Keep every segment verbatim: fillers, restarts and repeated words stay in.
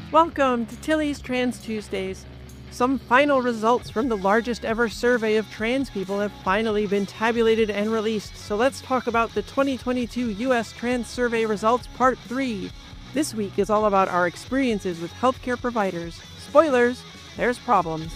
Welcome to Tilly's Trans Tuesdays. Some final results from the largest ever survey of trans people have finally been tabulated and released, so let's talk about the twenty twenty-two U S Trans Survey Results Part three. This week is all about our experiences with healthcare providers. Spoilers, there's problems.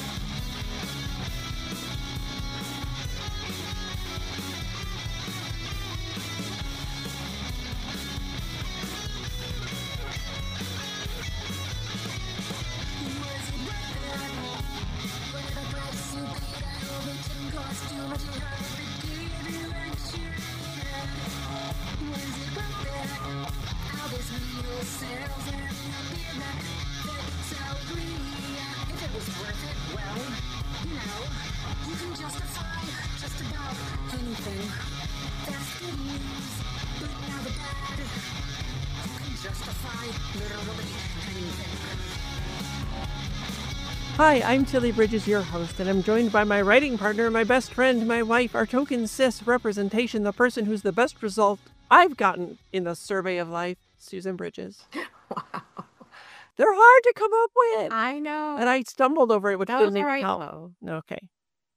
Hi, I'm Tilly Bridges, your host, and I'm joined by my writing partner, my best friend, my wife, our token cis representation, the person who's the best result I've gotten in the survey of life, Susan Bridges. Wow. They're hard to come up with. I know. And I stumbled over it, which That didn't was all even right, help. though. Okay.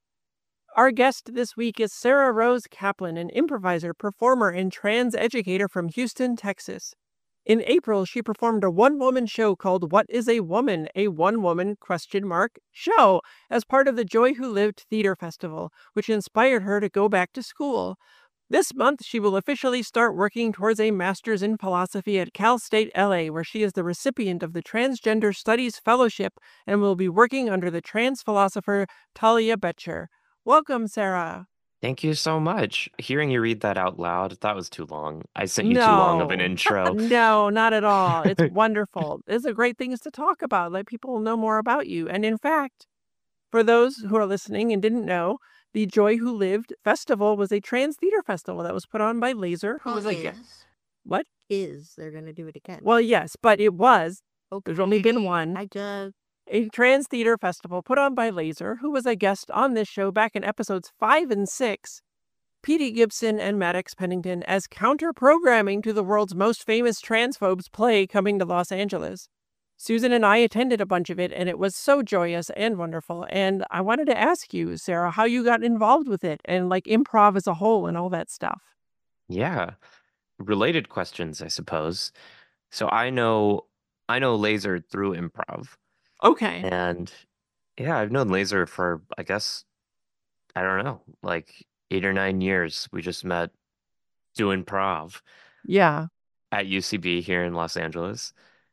Our guest this week is Sarah Rose Kaplan, an improviser, performer, and trans educator from Houston, Texas. In April, she performed a one-woman show called What is a Woman? A one-woman question mark show as part of the Joy Who Lived Theater Festival, which inspired her to go back to school. This month, she will officially start working towards a master's in philosophy at Cal State L A, where she is the recipient of the Transgender Studies Fellowship and will be working under the trans philosopher Talia Betcher. Welcome, Sarah. Thank you so much. Hearing you read that out loud, that was too long. I sent you no. too long of an intro. No, not at all. It's wonderful. These are great things to talk about. Let people know more about you. And in fact, for those who are listening and didn't know, the Joy Who Lived Festival was a trans theater festival that was put on by Laser. Who was like, is. What? Is. They're going to do it again. Well, yes, but it was. Okay. There's only been one. I just... A trans theater festival put on by Laser, who was a guest on this show back in episodes five and six. Petey Gibson and Maddox Pennington as counter-programming to the world's most famous transphobes play Coming to Los Angeles. Susan and I attended a bunch of it, and it was so joyous and wonderful. And I wanted to ask you, Sarah, how you got involved with it and like improv as a whole and all that stuff. Yeah. Related questions, I suppose. So I know I know Laser through improv. Okay. And yeah, I've known Laser for, I guess, I don't know, like eight or nine years. We just met doing improv. Yeah. At U C B here in Los Angeles.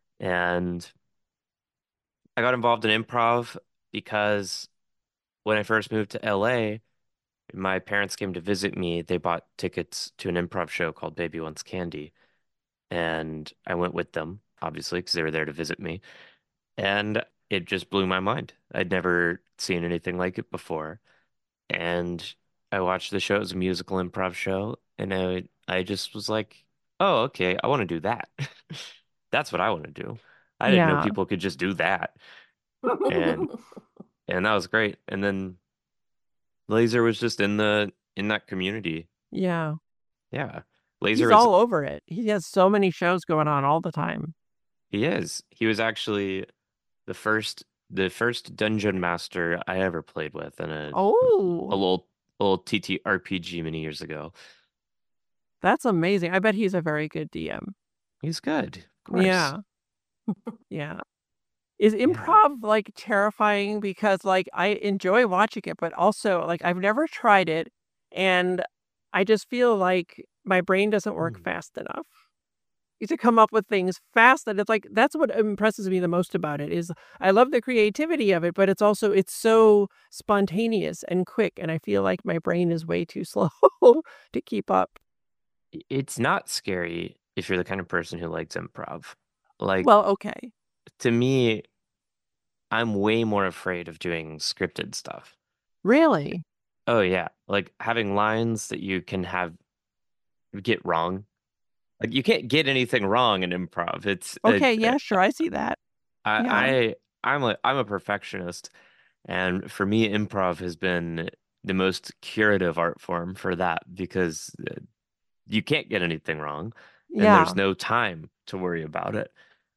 And I got involved in improv because when I first moved to L A, my parents came to visit me. They bought tickets to an improv show called Baby Wants Candy. And I went with them, obviously, because they were there to visit me. And it just blew my mind. I'd never seen anything like it before. And I watched the show. It was a musical improv show. And I, I just was like, oh, okay, I want to do that. That's what I want to do. I didn't Yeah. know people could just do that. And and that was great. And then Laser was just in the in that community. Yeah. Yeah. Laser He's is all over it. He has so many shows going on all the time. He is. He was actually the first the first dungeon master I ever played with in a Oh. a little a little T T R P G many years ago. That's amazing. I bet he's a very good D M. He's good. Of course. Yeah. Yeah. Is improv yeah. like terrifying? Because like I enjoy watching it, but also like I've never tried it, and I just feel like my brain doesn't work mm. fast enough to come up with things fast. And it's like that's what impresses me the most about it is I love the creativity of it, but it's also it's so spontaneous and quick, and I feel like my brain is way too slow to keep up. It's not scary if you're the kind of person who likes improv. Like, well, okay. To me, I'm way more afraid of doing scripted stuff. Really? Oh, yeah. Like having lines that you can have get wrong. Like you can't get anything wrong in improv. It's okay. It, yeah, sure. I see that. I, yeah. I I'm a I'm a perfectionist, and for me, improv has been the most curative art form for that because you can't get anything wrong, and yeah. there's no time to worry about it.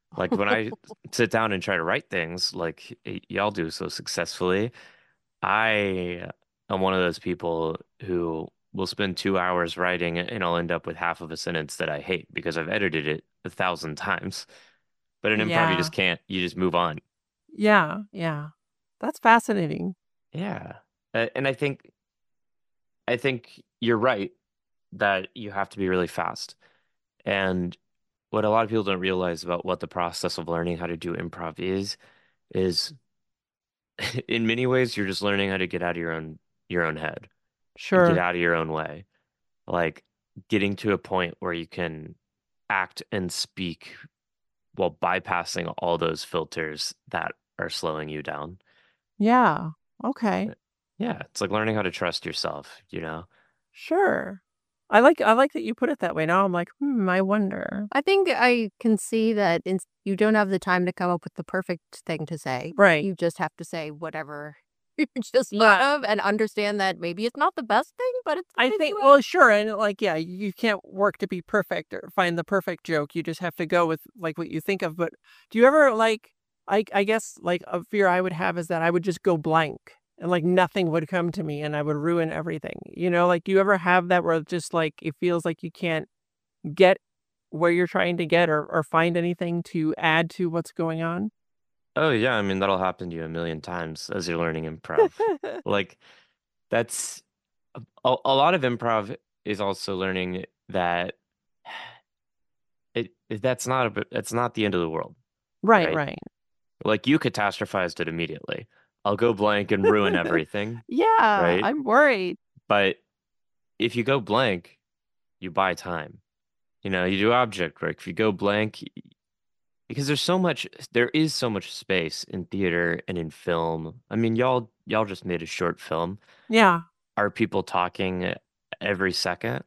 Like when I sit down and try to write things like y- y'all do so successfully, I am one of those people who will spend two hours writing and I'll end up with half of a sentence that I hate because I've edited it a thousand times. But in improv, you Yeah. just can't. You just move on. Yeah. Yeah. That's fascinating. Yeah. Uh, and I think I think you're right that you have to be really fast. And what a lot of people don't realize about what the process of learning how to do improv is, is in many ways you're just learning how to get out of your own your own head and get Sure. out of your own way. Like getting to a point where you can act and speak while bypassing all those filters that are slowing you down. Yeah. Okay. Yeah, it's like learning how to trust yourself, you know? Sure. I like I like that you put it that way. Now I'm like, "Hmm, I wonder." I think I can see that it's, you don't have the time to come up with the perfect thing to say. Right. You just have to say whatever you just thought of and understand that maybe it's not the best thing, but it's the I thing think you well, sure, and, like, yeah, you can't work to be perfect or find the perfect joke. You just have to go with, like, what you think of, but do you ever, like I I guess, like, a fear I would have is that I would just go blank, and, like, nothing would come to me, and I would ruin everything, you know? Like, do you ever have that where it's just, like, it feels like you can't get where you're trying to get or or find anything to add to what's going on? Oh yeah, I mean that'll happen to you a million times as you're learning improv. Like that's a, a lot of improv is also learning that it that's not a that's not the end of the world, Right, right? right. Like you catastrophized it immediately. I'll go blank and ruin everything, Yeah, right? I'm worried. But if you go blank, you buy time. You know, you do object work. If you go blank, because there's so much, there is so much space in theater and in film. I mean, y'all y'all just made a short film. Yeah. Are people talking every second?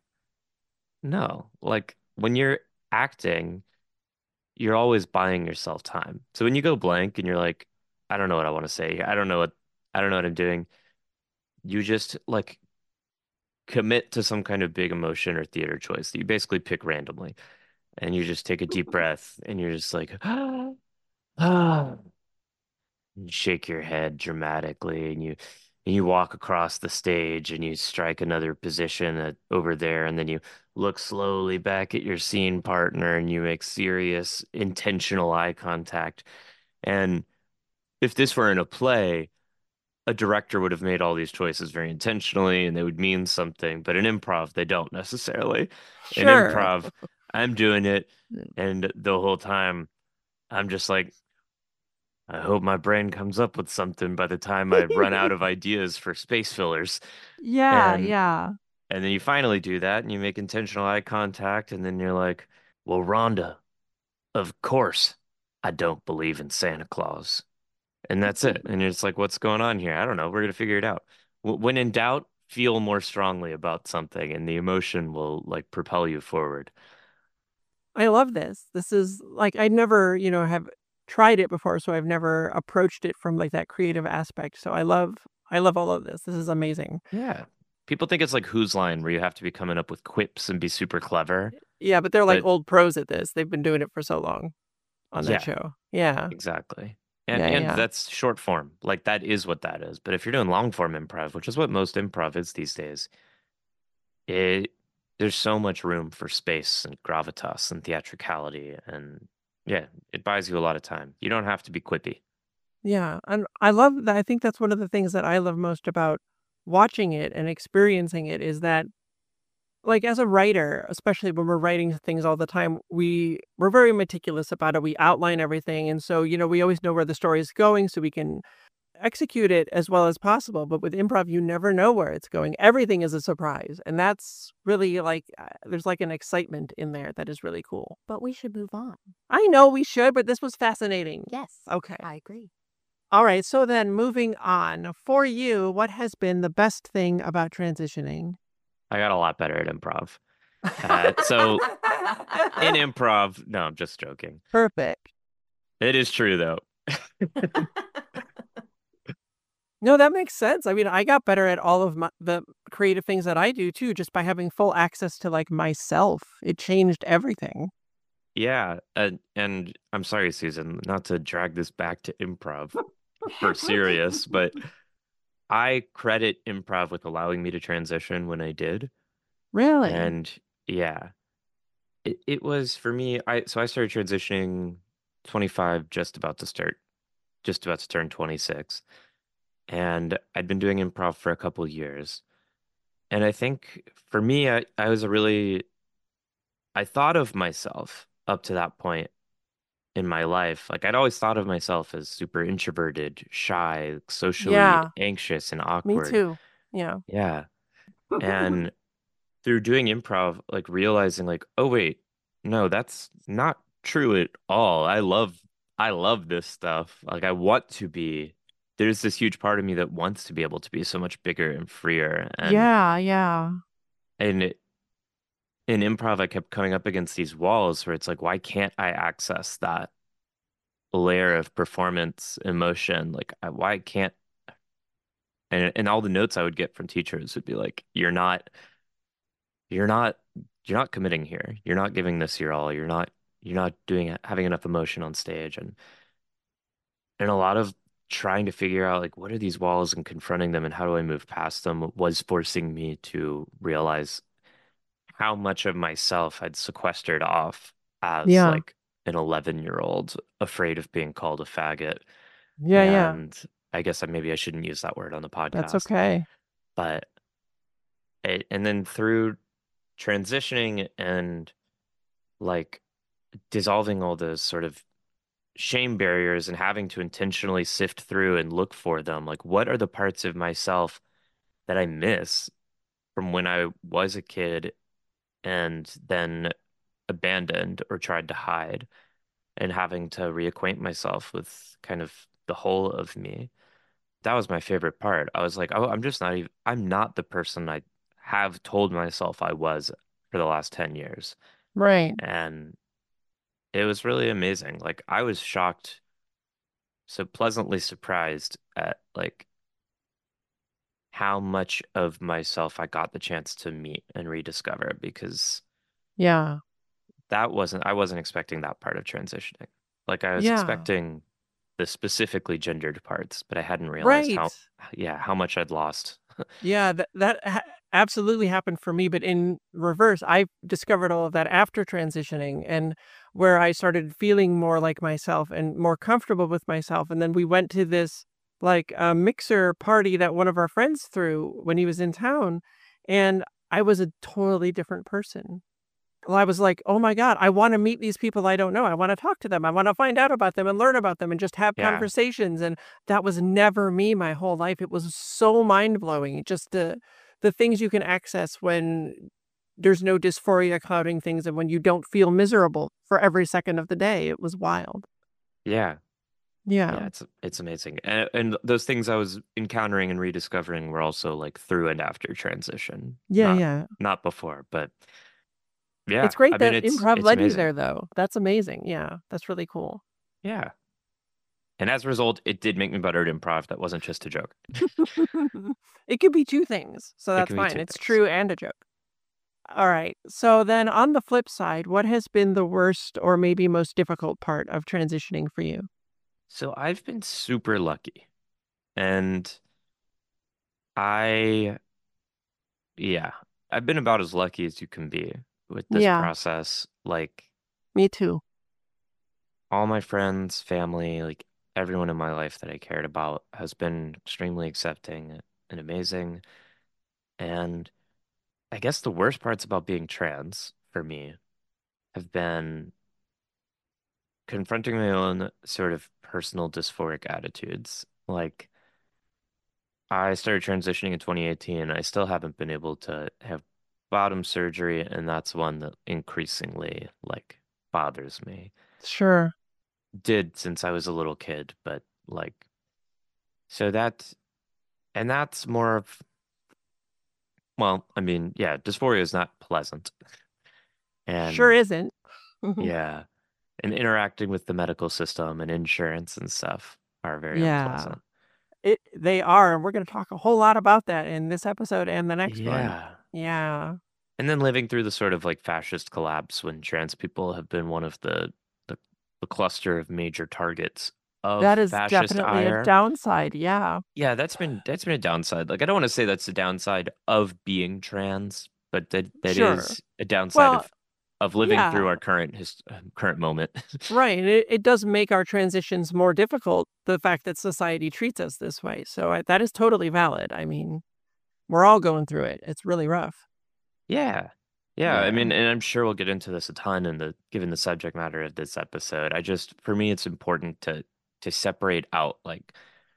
No. Like when you're acting, you're always buying yourself time. So when you go blank and you're like, I don't know what I want to say. I don't know what I don't know what I'm doing. You just like commit to some kind of big emotion or theater choice that you basically pick randomly. And you just take a deep breath and you're just like, ah, ah. You shake your head dramatically and you and you walk across the stage and you strike another position at, over there and then you look slowly back at your scene partner and you make serious intentional eye contact. And if this were in a play, a director would have made all these choices very intentionally and they would mean something, but in improv they don't necessarily. In Sure. improv, I'm doing it Mm. and the whole time I'm just like I hope my brain comes up with something by the time I run out of ideas for space fillers. Yeah, And yeah. and then you finally do that and you make intentional eye contact and then you're like, "Well, Rhonda, of course, I don't believe in Santa Claus." And that's it. And it's like, "What's going on here? I don't know. We're gonna figure it out." W- When in doubt, feel more strongly about something and the emotion will like propel you forward. I love this. This is like I never, you know, have tried it before, so I've never approached it from like that creative aspect. So I love I love all of this. This is amazing. Yeah. People think it's like Whose Line where you have to be coming up with quips and be super clever. Yeah, but they're like But old pros at this. They've been doing it for so long on that yeah, show. Yeah. exactly. And Yeah, and yeah. that's short form. Like that is what that is. But if you're doing long form improv, which is what most improv is these days, it there's so much room for space and gravitas and theatricality and yeah, it buys you a lot of time. You don't have to be quippy. Yeah. And I love that. I think that's one of the things that I love most about watching it and experiencing it is that like as a writer, especially when we're writing things all the time, we we're very meticulous about it. We outline everything. And so, you know, we always know where the story is going so we can execute it as well as possible, but with improv, you never know where it's going. Everything is a surprise, and that's really like uh, there's like an excitement in there that is really cool. But we should move on. I know we should, but this was fascinating. Yes. Okay. I agree. All right, so then moving on. For you, what has been the best thing about transitioning? I got a lot better at improv. Uh, so in improv, no, I'm just joking. Perfect. It is true though. No, that makes sense. I mean, I got better at all of my, the creative things that I do too, just by having full access to like myself. It changed everything. Yeah, and and I'm sorry, Susan, not to drag this back to improv for serious, but I credit improv with allowing me to transition when I did. Really? And yeah, it, it was for me, I so I started transitioning twenty-five, just about to start, just about to turn twenty-six. And I'd been doing improv for a couple years. And I think for me, I, I was a really, I thought of myself up to that point in my life. Like I'd always thought of myself as super introverted, shy, socially Yeah, anxious and me awkward. too. Yeah. Yeah. And through doing improv, like realizing like, oh wait, no, that's not true at all. I love I love this stuff. Like I want to be there's this huge part of me that wants to be able to be so much bigger and freer. And Yeah, yeah. and in improv, I kept coming up against these walls where it's like, why can't I access that layer of performance emotion? Like, I, why can't and and all the notes I would get from teachers would be like, you're not, you're not, you're not committing here. You're not giving this your all. You're not, you're not doing having enough emotion on stage. And and a lot of trying to figure out like what are these walls and confronting them and how do I move past them was forcing me to realize how much of myself I'd sequestered off as Yeah. like an eleven year old afraid of being called a faggot. Yeah, yeah. And I guess I maybe I shouldn't use that word on the That's podcast, okay. but it, and then through transitioning and like dissolving all those sort of shame barriers and having to intentionally sift through and look for them, like what are the parts of myself that I miss from when I was a kid and then abandoned or tried to hide, and having to reacquaint myself with kind of the whole of me. That was my favorite part. I was like, oh, I'm just not even, I'm not the person I have told myself I was for the last ten years. Right. And it was really amazing. Like, I was shocked, so pleasantly surprised at like how much of myself I got the chance to meet and rediscover because Yeah. that wasn't, I wasn't expecting that part of transitioning. Like, I was Yeah. expecting the specifically gendered parts, but I hadn't realized Right. how, yeah, how much I'd lost. Yeah, that that ha absolutely happened for me, but in reverse, I discovered all of that after transitioning and where I started feeling more like myself and more comfortable with myself, and then we went to this, like, uh, mixer party that one of our friends threw when he was in town, and I was a totally different person. Well, I was like, "Oh my god, I wanna meet these people I don't know. I wanna talk to them. I wanna find out about them and learn about them and just have Yeah. conversations," and that was never me my whole life. It was so mind-blowing, just the the things you can access when there's no dysphoria clouding things and when you don't feel miserable for every second of the day. It was wild. Yeah. Yeah. Yeah, it's it's amazing. And and those things I was encountering and rediscovering were also like through and after transition, Yeah, not yeah. not before, but It's yeah, I great mean that it's improv it's led you amazing. there, though. That's amazing. Yeah, that's really cool. Yeah. And as a result, it did make me better at improv. That wasn't just a joke. It could be two things, so It that's can be fine. two It's things. true and a joke. All right. So then on the flip side, what has been the worst or maybe most difficult part of transitioning for you? So I've been super lucky. And I yeah, I've been about as lucky as you can be with this Yeah, process. Like me too. all my friends, family, like everyone in my life that I cared about has been extremely accepting and amazing. And I guess the worst parts about being trans for me have been confronting my own sort of personal dysphoric attitudes. Like I started transitioning in twenty eighteen. I still haven't been able to have bottom surgery, and that's one that increasingly like bothers me. Sure. Did since I was a little kid, but like so that and that's more of well, I mean, yeah, dysphoria is not pleasant. Sure And isn't. yeah, and interacting with the medical system and insurance and stuff are very Yeah. unpleasant. It they are, and we're gonna talk a whole lot about that in this episode and the next one. Yeah. Yeah. And then living through the sort of like fascist collapse when trans people have been one of the the, the cluster of major targets of That is fascist definitely a ire. downside. Yeah, Yeah, that's been that's been a downside. Like I don't want to say that's the downside of being trans, but that that sure. is a downside Well, of of living through yeah, our current his uh, current moment. right. It, it does make our transitions more difficult, the fact that society treats us this way. So I, that is totally valid. I mean, we're all going through it. It's really rough. Yeah. Yeah, I Yeah, mean, and I'm sure we'll get into this a ton in the given the subject matter of this episode. I just for me it's important to to separate out like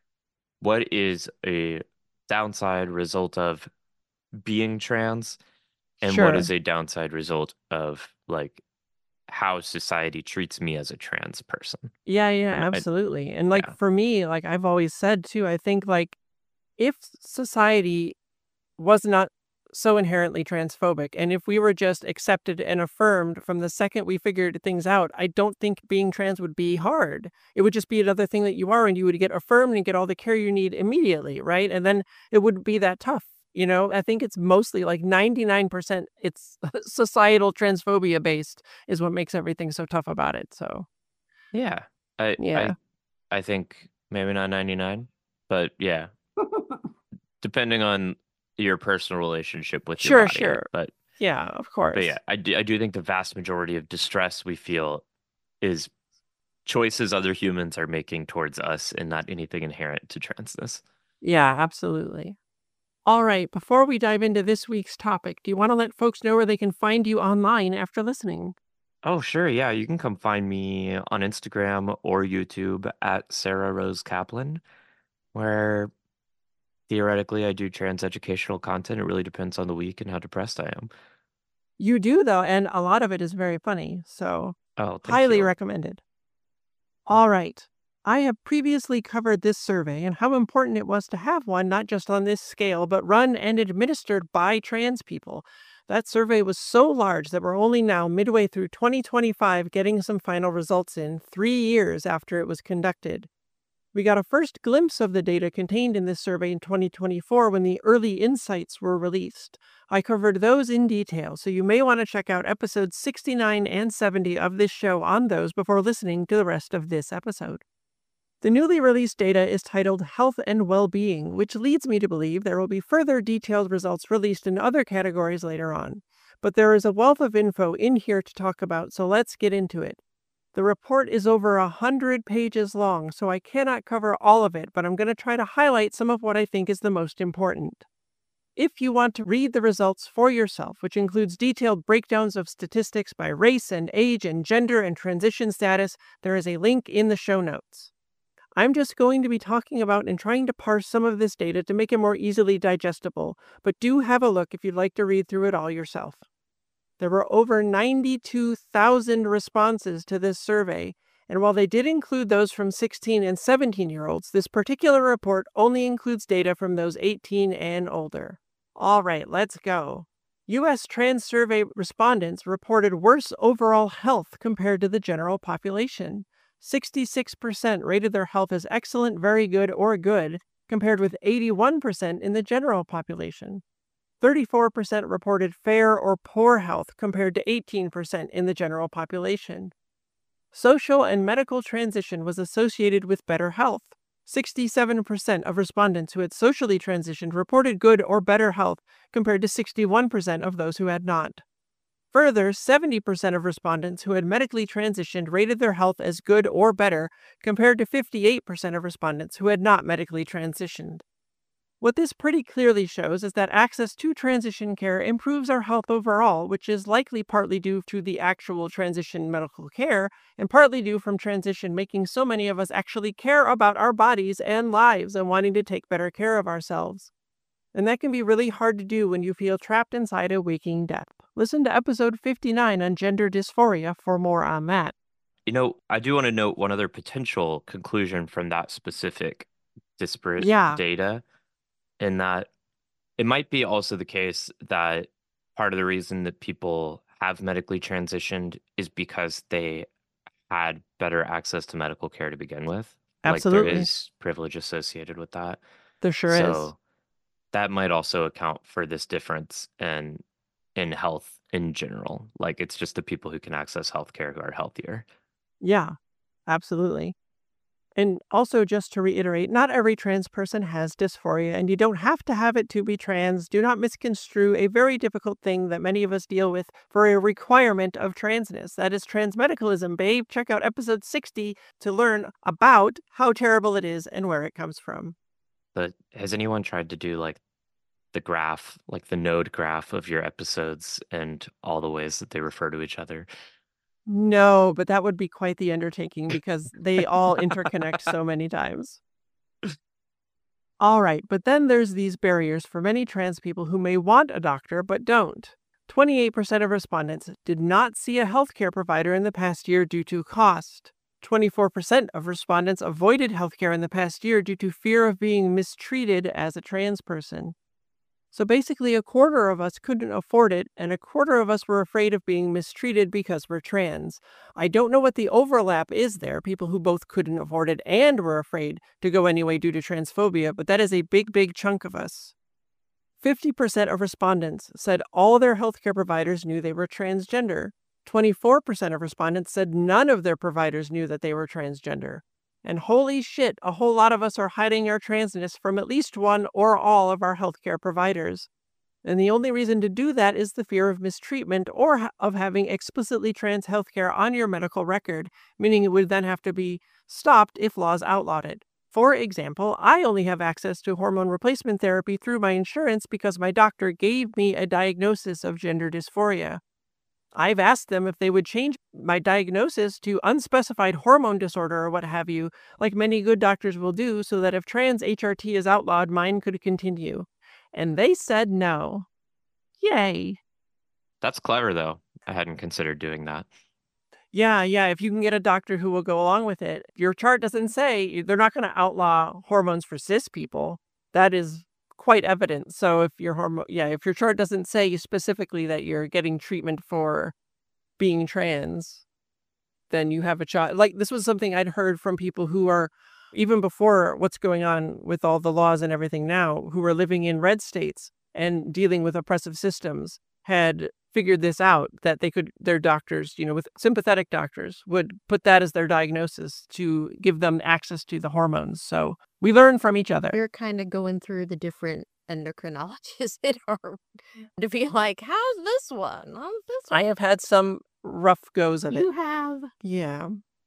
what is a downside result of being trans and what is sure. a downside result of like how society treats me as a trans person. Yeah, yeah, And I, absolutely. And like yeah. for me, like I've always said too, I think like if society was not so inherently transphobic, and if we were just accepted and affirmed from the second we figured things out, I don't think being trans would be hard. It would just be another thing that you are, and you would get affirmed and get all the care you need immediately, right? And then it wouldn't be that tough. You know, I think it's mostly like ninety-nine percent it's societal transphobia based is what makes everything so tough about it. So, Yeah. I yeah. I I think maybe not ninety-nine, but yeah, depending on your personal relationship with your Sure, body. sure. But Yeah, of but yeah, course. I do, I do think the vast majority of distress we feel is choices other humans are making towards us and not anything inherent to transness. Yeah, absolutely. All right, before we dive into this week's topic, do you want to let folks know where they can find you online after listening? Oh, sure. Yeah, you can come find me on Instagram or YouTube at Sarah Rose Kaplan, where theoretically I do trans educational content. It really depends on the week and how depressed I am. You do, though, and a lot of it is very funny, so Oh, thank highly you. recommended. All right. I have previously covered this survey and how important it was to have one, not just on this scale, but run and administered by trans people. That survey was so large that we're only now midway through twenty twenty-five getting some final results in, three years after it was conducted. We got a first glimpse of the data contained in this survey in twenty twenty-four when the early insights were released. I covered those in detail, so you may want to check out episodes sixty-nine and seventy of this show on those before listening to the rest of this episode. The newly released data is titled Health and Well-Being, which leads me to believe there will be further detailed results released in other categories later on. But there is a wealth of info in here to talk about, so let's get into it. The report is over a hundred pages long, so I cannot cover all of it, but I'm going to try to highlight some of what I think is the most important. If you want to read the results for yourself, which includes detailed breakdowns of statistics by race and age and gender and transition status, there is a link in the show notes. I'm just going to be talking about and trying to parse some of this data to make it more easily digestible, but do have a look if you'd like to read through it all yourself. There were over ninety-two thousand responses to this survey, and while they did include those from sixteen and seventeen-year-olds, this particular report only includes data from those eighteen and older. All right, let's go. U S trans survey respondents reported worse overall health compared to the general population. sixty-six percent rated their health as excellent, very good, or good, compared with eighty-one percent in the general population. thirty-four percent reported fair or poor health compared to eighteen percent in the general population. Social and medical transition was associated with better health. sixty-seven percent of respondents who had socially transitioned reported good or better health compared to sixty-one percent of those who had not. Further, seventy percent of respondents who had medically transitioned rated their health as good or better compared to fifty-eight percent of respondents who had not medically transitioned. What this pretty clearly shows is that access to transition care improves our health overall, which is likely partly due to the actual transition medical care, and partly due from transition making so many of us actually care about our bodies and lives and wanting to take better care of ourselves. And that can be really hard to do when you feel trapped inside a waking death. Listen to episode fifty-nine on gender dysphoria for more on that. You know, I do want to note one other potential conclusion from that specific disparate Yeah, data, in that it might be also the case that part of the reason that people have medically transitioned is because they had better access to medical care to begin with. Like there absolutely. is privilege associated with that. There sure is. So that might also account for this difference. And in health in general. Like, it's just the people who can access healthcare who are healthier. Yeah, absolutely. And also, just to reiterate, not every trans person has dysphoria, and you don't have to have it to be trans. Do not misconstrue a very difficult thing that many of us deal with for a requirement of transness. That is transmedicalism, babe. Check out episode sixty to learn about how terrible it is and where it comes from. But has anyone tried to do like the graph, like the node graph of your episodes and all the ways that they refer to each other? No, but that would be quite the undertaking because they all interconnect so many times. All right, but then there's these barriers for many trans people who may want a doctor but don't. twenty-eight percent of respondents did not see a healthcare provider in the past year due to cost. twenty-four percent of respondents avoided healthcare in the past year due to fear of being mistreated as a trans person. So basically, a quarter of us couldn't afford it, and a quarter of us were afraid of being mistreated because we're trans. I don't know what the overlap is there, people who both couldn't afford it and were afraid to go anyway due to transphobia, but that is a big, big chunk of us. fifty percent of respondents said all their healthcare providers knew they were transgender. twenty-four percent of respondents said none of their providers knew that they were transgender. And holy shit, a whole lot of us are hiding our transness from at least one or all of our healthcare providers. And the only reason to do that is the fear of mistreatment or ha- of having explicitly trans healthcare on your medical record, meaning it would then have to be stopped if laws outlawed it. For example, I only have access to hormone replacement therapy through my insurance because my doctor gave me a diagnosis of gender dysphoria. I've asked them if they would change my diagnosis to unspecified hormone disorder or what have you, like many good doctors will do, so that if trans H R T is outlawed, mine could continue. And they said no. Yay. That's clever, though. I hadn't considered doing that. Yeah, yeah, if you can get a doctor who will go along with it. Your chart doesn't say they're not going to outlaw hormones for cis people. That is quite evident. So if your hormone, yeah, if your chart doesn't say specifically that you're getting treatment for being trans, then you have a child. Like, this was something I'd heard from people who are, even before what's going on with all the laws and everything now, who are living in red states and dealing with oppressive systems, had figured this out, that they could, their doctors, you know, with sympathetic doctors, would put that as their diagnosis to give them access to the hormones. So we learn from each other. We're kind of going through the different endocrinologists in our to be like, how's this one? How's this one? I have had some rough goes of it. You have. Yeah.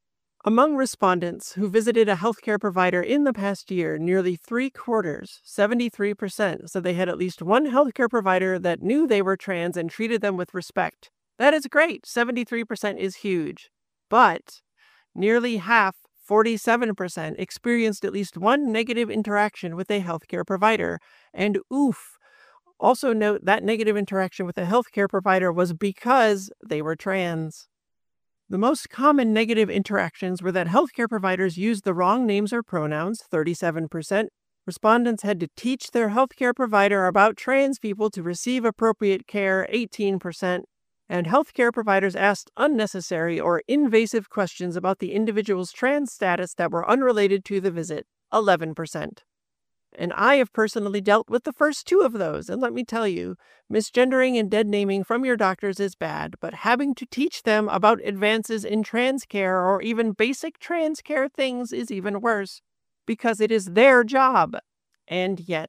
Among respondents who visited a healthcare provider in the past year, nearly three quarters, seventy-three percent, said they had at least one healthcare provider that knew they were trans and treated them with respect. That is great. seventy-three percent is huge. But nearly half, forty-seven percent, experienced at least one negative interaction with a healthcare provider. And oof. Also note that negative interaction with a healthcare provider was because they were trans. The most common negative interactions were that healthcare providers used the wrong names or pronouns, thirty-seven percent. Respondents had to teach their healthcare provider about trans people to receive appropriate care, eighteen percent. And healthcare providers asked unnecessary or invasive questions about the individual's trans status that were unrelated to the visit, eleven percent. And I have personally dealt with the first two of those, and let me tell you, misgendering and dead naming from your doctors is bad, but having to teach them about advances in trans care or even basic trans care things is even worse, because it is their job. And yet.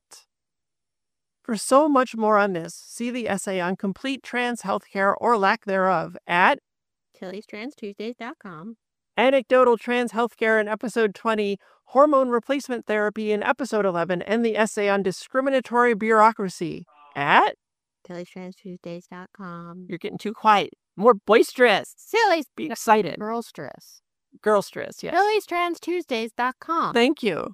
For so much more on this, see the essay on complete trans healthcare or lack thereof at Tilly's Trans Tuesdays dot com. Anecdotal Trans Healthcare in episode twenty, Hormone Replacement Therapy in episode eleven, and the essay on discriminatory bureaucracy at Tilly's Trans Tuesdays dot com. You're getting too quiet. More boisterous. Tilly's Be excited. Girl Stress. Girl stress, yes. Tilly's Trans Tuesdays dot com. Thank you.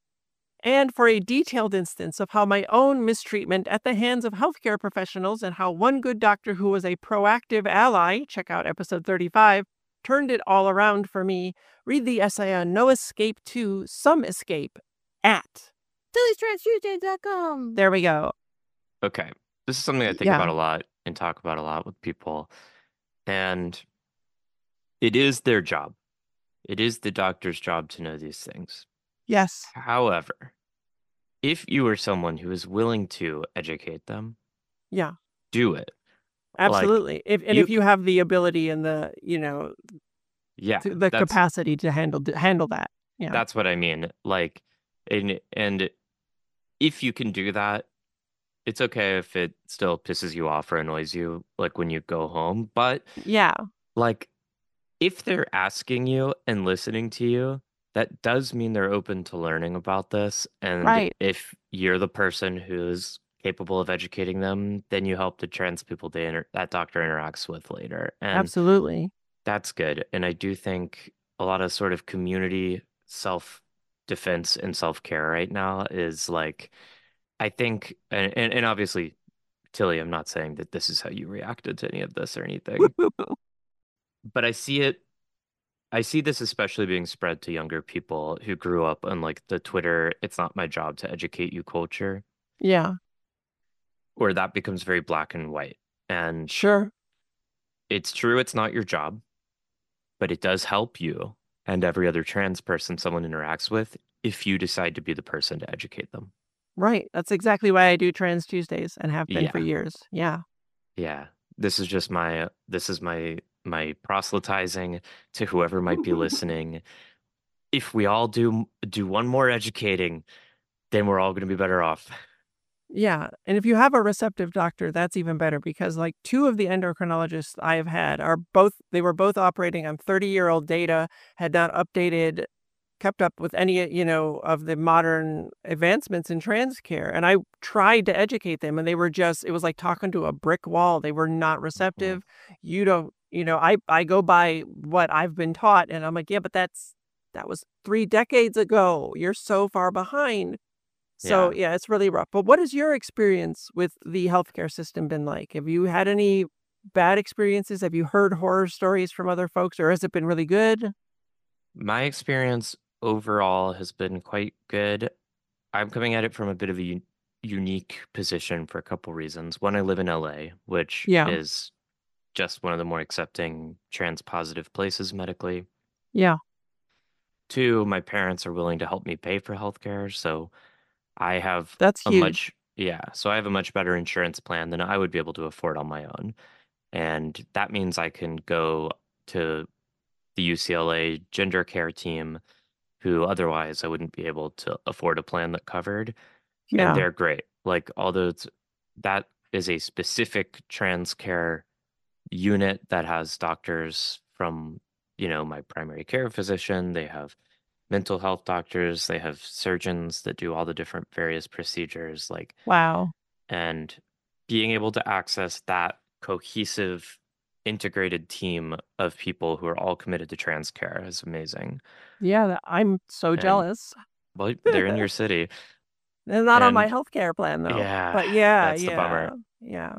And for a detailed instance of how my own mistreatment at the hands of healthcare professionals and how one good doctor who was a proactive ally, check out episode thirty-five, turned it all around for me, read the essay on No Escape to Some Escape at Tilly's Trans Tuesdays dot com. There we go. Okay. This is something I think Yeah. about a lot and talk about a lot with people. And it is their job. It is the doctor's job to know these things. Yes. However, if you are someone who is willing to educate them, Yeah. do it. Like Absolutely. If and you if you have the ability and the, you know, yeah, th the that's capacity to handle to handle that. Yeah. that's what I mean. Like and and if you can do that, it's okay if it still pisses you off or annoys you like when you go home, but Yeah. like if they're asking you and listening to you, that does mean they're open to learning about this. And Right. if you're the person who's capable of educating them, then you help the trans people they inter that doctor interacts with later. And Absolutely. that's good. And I do think a lot of sort of community self-defense and self-care right now is like, I think, and, and, and obviously, Tilly, I'm not saying that this is how you reacted to any of this or anything, but I see it I see this especially being spread to younger people who grew up on like the Twitter, it's not my job to educate you culture, Yeah. where that becomes very black and white. And Sure. it's true, it's not your job, but it does help you and every other trans person someone interacts with if you decide to be the person to educate them. Right. That's exactly why I do Trans Tuesdays and have been for Yeah, years. Yeah. yeah. This is just my, this is my, my proselytizing to whoever might be listening. If we all do do one more educating, then we're all going to be better off. Yeah, and if you have a receptive doctor, that's even better because, like, two of the endocrinologists I have had are both they were both operating on thirty-year-old data, had not updated kept up with any, you know, of the modern advancements in trans care, and I tried to educate them, and they were just it was like talking to a brick wall. They were not Mhm. receptive. You don't you know, I I go by what I've been taught, and I'm like, "Yeah, but that's that was three decades ago. You're so far behind." So, Yeah. yeah, it's really rough. But what has your experience with the healthcare system been like? Have you had any bad experiences? Have you heard horror stories from other folks, or has it been really good? My experience overall has been quite good. I'm coming at it from a bit of a un unique position for a couple reasons. One, I live in L A, which Yeah, is just one of the more accepting trans positive places medically. yeah, Two, my parents are willing to help me pay for healthcare, so I have that's a huge. much yeah, so I have a much better insurance plan than I would be able to afford on my own. And that means I can go to the U C L A gender care team, who otherwise I wouldn't be able to afford a plan that covered. And Yeah, they're great. Like, although it's, that is a specific trans care unit that has doctors from, you know, my primary care physician, they have mental health doctors, they have surgeons that do all the different various procedures. Like, wow. and being able to access that cohesive, integrated team of people who are all committed to trans care is amazing. Yeah, tha I'm so And jealous. well, they're in your city. They're not on my And healthcare plan, though. yeah, But yeah, that's the yeah, bummer. yeah.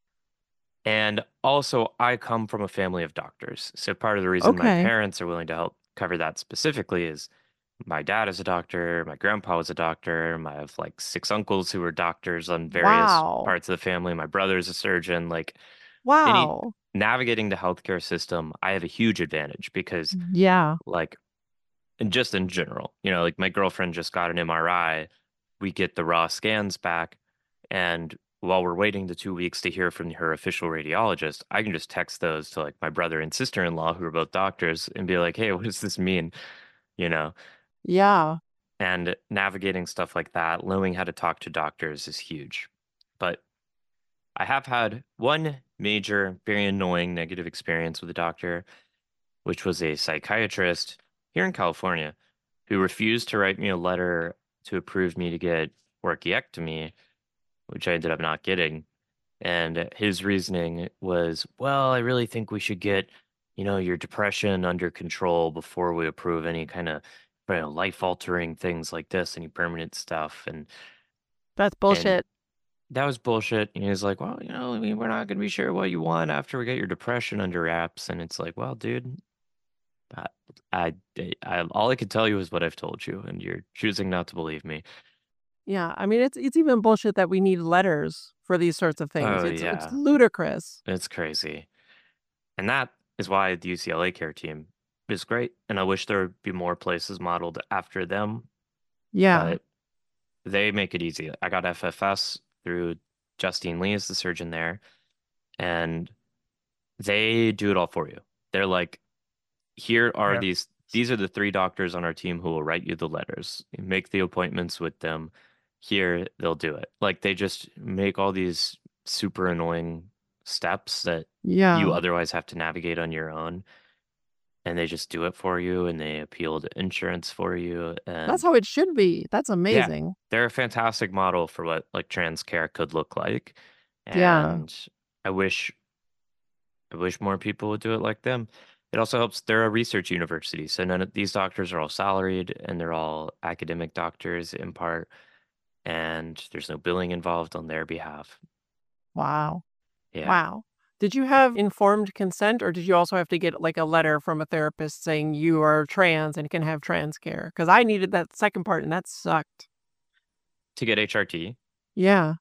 And also, I come from a family of doctors. So part of the reason my Okay. parents are willing to help cover that specifically is my dad is a doctor, my grandpa was a doctor, I have like six uncles who were doctors on various Wow. parts of the family. My brother's a surgeon. Like any Wow. navigating the healthcare system, I have a huge advantage because Yeah. like and just in general, you know, like my girlfriend just got an M R I. We get the raw scans back, and while we're waiting the two weeks to hear from her official radiologist, I can just text those to like my brother and sister-in-law who are both doctors and be like, "Hey, what does this mean?" You know, Yeah. and navigating stuff like that, knowing how to talk to doctors is huge. But I have had one major, very annoying negative experience with a doctor, which was a psychiatrist here in California who refused to write me a letter to approve me to get orchiectomy, which I ended up not getting. And his reasoning was, well, I really think we should get, you know, your depression under control before we approve any kind of, you know, life-altering things like this, any permanent stuff. And That's and bullshit. that was bullshit. And he was like, well, you know, I mean, we're not going to be sure what you want after we get your depression under wraps. And it's like, well, dude, I, I, I, all I can tell you is what I've told you, and you're choosing not to believe me. Yeah, I mean, it's it's even bullshit that we need letters for these sorts of things. Oh It's it's yeah, ludicrous. it's crazy. And that is why the U C L A care team is great. And I wish there would be more places modeled after them, Yeah. but they make it easy. I got F F S through Justine Lee is the surgeon there. and they do it all for you. They're like, here are Yeah. these these are the three doctors on our team who will write you the letters. You make the appointments with them. Here, they'll do it. Like they just make all these super annoying steps that you Yeah. otherwise have to navigate on your own. And they just do it for you and they appeal to insurance for you. That's And how it should be. That's yeah, amazing. they're a fantastic model for what like trans care could look like. Yeah. And I wish I wish more people would do it like them. It also helps they're a research university, so none of these doctors are all salaried and they're all academic doctors in part, and there's no billing involved on their behalf. Wow. Yeah. Wow. Did you have informed consent, or did you also have to get like a letter from a therapist saying you are trans and can have trans care? Because I needed that second part and that sucked. To get H R T, Yeah.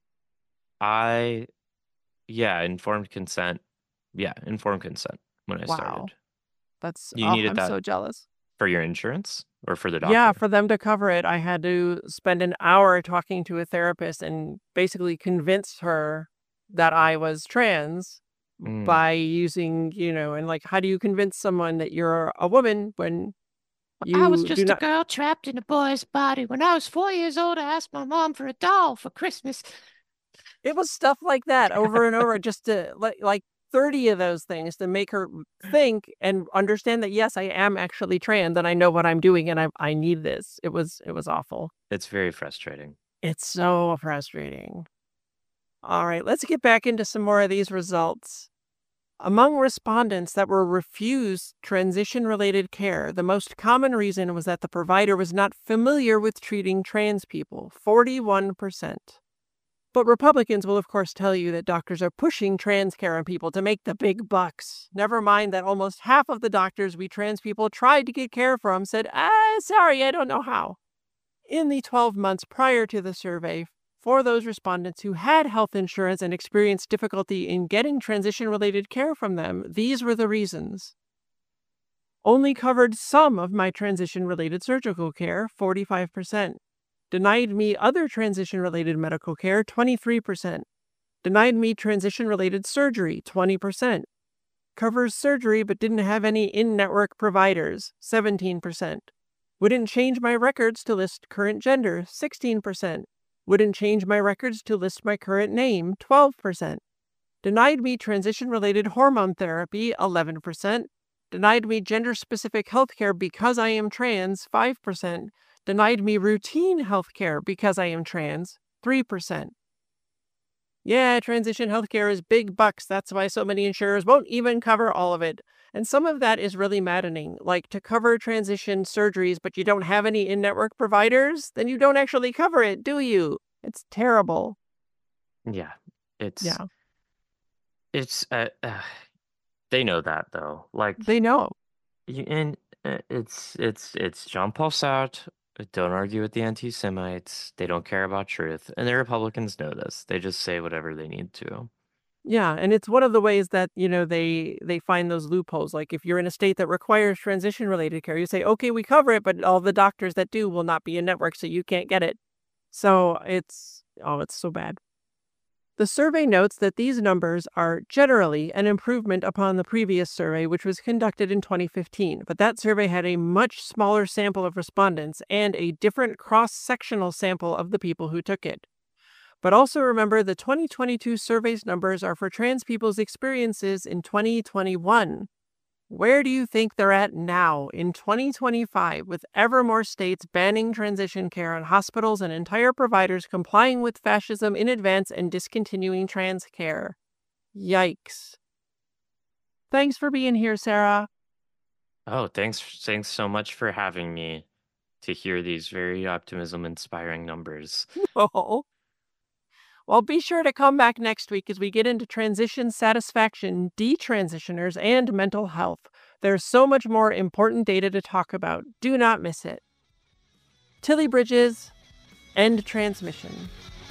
I yeah, informed consent. Yeah, informed consent when I Wow. started. That's, You oh, needed I'm that so jealous. for your insurance or for the Yeah, doctor? for them to cover it, I had to spend an hour talking to a therapist and basically convince her that I was trans Mm. by using, you know, and like, how do you convince someone that you're a woman when I was you do just a not? girl trapped in a boy's body. When I was four years old, I asked my mom for a doll for Christmas. It was stuff like that over and over, just to like like thirty of those things to make her think and understand that yes, I am actually trans and I know what I'm doing and I I need this. It was it was awful. It's very frustrating. It's so frustrating. All right, let's get back into some more of these results. Among respondents that were refused transition-related care, the most common reason was that the provider was not familiar with treating trans people, forty-one percent. But Republicans will, of course, tell you that doctors are pushing trans care on people to make the big bucks. Never mind that almost half of the doctors we trans people tried to get care from said, ah, sorry, I don't know how. In the twelve months prior to the survey, for those respondents who had health insurance and experienced difficulty in getting transition-related care from them, these were the reasons. Only covered some of my transition-related surgical care, forty-five percent. Denied me other transition-related medical care, twenty-three percent. Denied me transition-related surgery, twenty percent. Covers surgery but didn't have any in-network providers, seventeen percent. Wouldn't change my records to list current gender, sixteen percent. Wouldn't change my records to list my current name, twelve percent. Denied me transition-related hormone therapy, eleven percent. Denied me gender-specific healthcare because I am trans, five percent. Denied me routine healthcare because I am trans, three percent. Yeah, transition healthcare is big bucks. That's why so many insurers won't even cover all of it. And some of that is really maddening. Like to cover transition surgeries, but you don't have any in-network providers, then you don't actually cover it, do you? It's terrible. Yeah, it's Yeah, it's uh, uh, they know that though. Like they know. you, and uh, it's it's it's Jean-Paul Sartre. Don't argue with the anti-Semites. They don't care about truth, and the Republicans know this. They just say whatever they need to. Yeah, and it's one of the ways that, you know, they they find those loopholes. Like if you're in a state that requires transition-related care, you say, okay, we cover it, but all the doctors that do will not be in network, so you can't get it. So it's, oh, it's so bad. The survey notes that these numbers are generally an improvement upon the previous survey, which was conducted in twenty fifteen, but that survey had a much smaller sample of respondents and a different cross-sectional sample of the people who took it. But also remember the twenty twenty-two survey's numbers are for trans people's experiences in twenty twenty-one. Where do you think they're at now in twenty twenty-five with ever more states banning transition care and hospitals and entire providers complying with fascism in advance and discontinuing trans care? Yikes. Thanks for being here, Sarah. Oh, thanks thanks so much for having me to hear these very optimism-inspiring numbers. Oh. Well, be sure to come back next week as we get into transition satisfaction, detransitioners, and mental health. There's so much more important data to talk about. Do not miss it. Tilly Bridges, end transmission.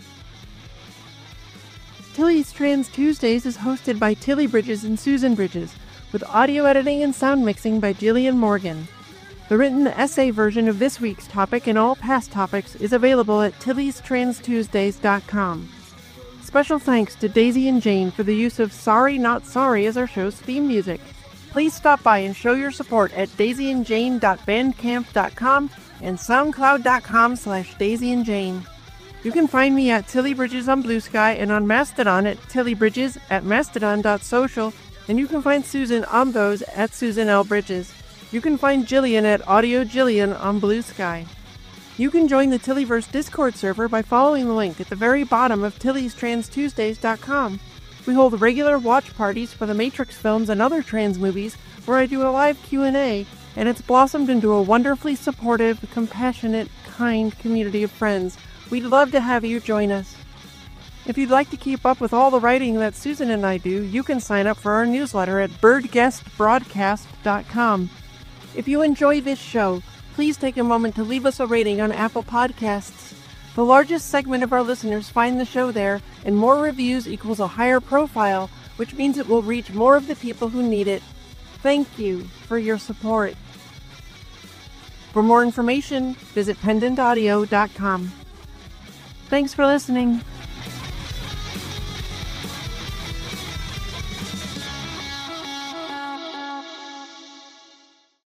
Tilly's Trans Tuesdays is hosted by Tilly Bridges and Susan Bridges, with audio editing and sound mixing by Jillian Morgan. The written essay version of this week's topic and all past topics is available at tillys trans tuesdays dot com. Special thanks to Daisy and Jane for the use of Sorry Not Sorry as our show's theme music. Please stop by and show your support at daisyandjane dot bandcamp dot com and soundcloud dot com slash daisyandjane. You can find me at Tilly Bridges on Blue Sky and on Mastodon at tillybridges at mastodon dot social, and you can find Susan on those at Susan L. Bridges. You can find Jillian at Audio Jillian on Blue Sky. You can join the Tillyverse Discord server by following the link at the very bottom of tillys trans tuesdays dot com. We hold regular watch parties for the Matrix films and other trans movies where I do a live Q and A, and it's blossomed into a wonderfully supportive, compassionate, kind community of friends. We'd love to have you join us. If you'd like to keep up with all the writing that Susan and I do, you can sign up for our newsletter at bird guest broadcast dot com. If you enjoy this show, please take a moment to leave us a rating on Apple Podcasts. The largest segment of our listeners find the show there, and more reviews equals a higher profile, which means it will reach more of the people who need it. Thank you for your support. For more information, visit pendant audio dot com. Thanks for listening.